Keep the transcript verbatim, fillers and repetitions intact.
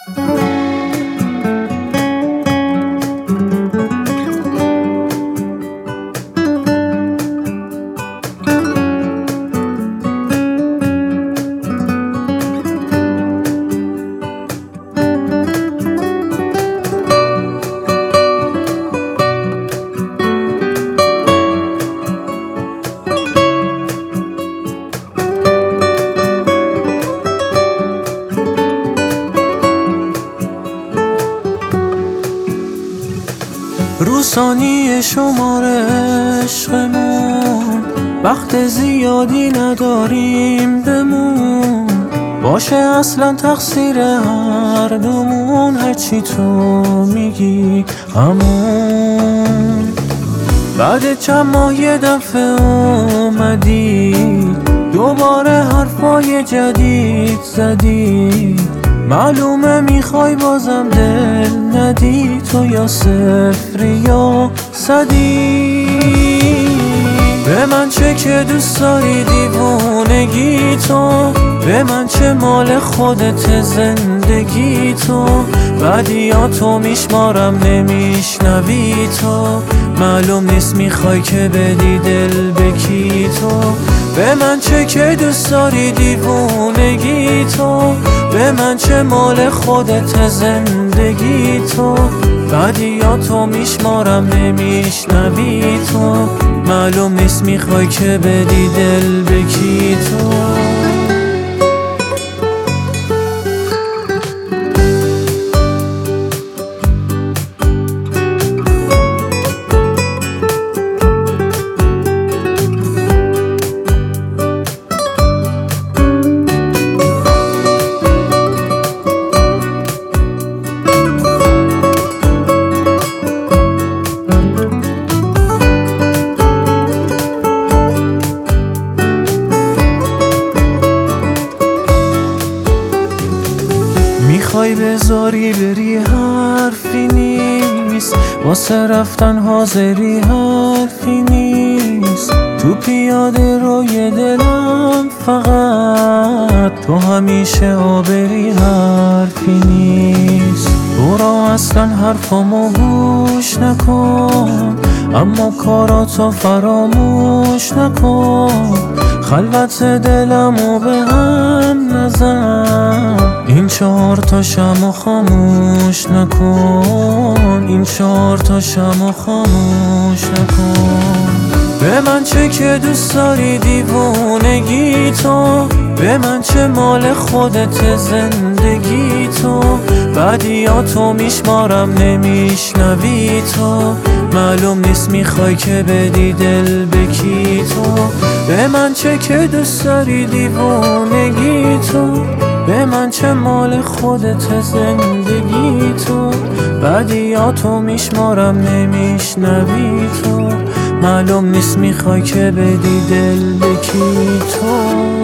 رو ثانیه شماره عشقمون وقت زیادی نداریم بمون، باشه اصلا تقصیر هر دومون، هرچی تو میگی همون. بعد چند ماه یه دفعه اومدی دوباره حرفای جدید زدی، معلومه میخوای بازم دل ندی، تو یا صفری یا صدی. به من چه که دوست داری دیوونگی تو، به من چه مال خودت زندگی تو، بدیاتو میشمارم نمیشنوی تو، معلوم نیست میخوای که بدی دل به کی تو. به من چه که دوست داری دیوونگی تو، به من چه مال خودت زندگی تو، بدیاتو میشمارم نمیشنوی تو، معلوم نیست میخوای که بدی دل به کی تو. میخوای بذاری بری حرفی نیست، واسه رفتن حاضری حرفی نیست، تو پیاده روی دلم فقط تو همیشه آبری حرفی نیست. برو اصلا حرفامو گوش نکن، اما کاراتو فراموش نکن، خلوت دلمو به هم نزن، این چهار تا شمو خاموش نکن، این چهار تا شمو خاموش نکن. به من چه که دوست داری دیوونگی تو، به من چه مال خودت زندگی تو، بدیاتو میشمارم نمیشنوی تو، معلوم نیست میخوای که بدی دل به کی تو. به من چه که دوست داری دیوونگی تو، به من چه مال خودت زندگی تو، بدیاتو میشمارم نمیشنوی تو، معلوم نیست میخوای که بدی دل به کی تو.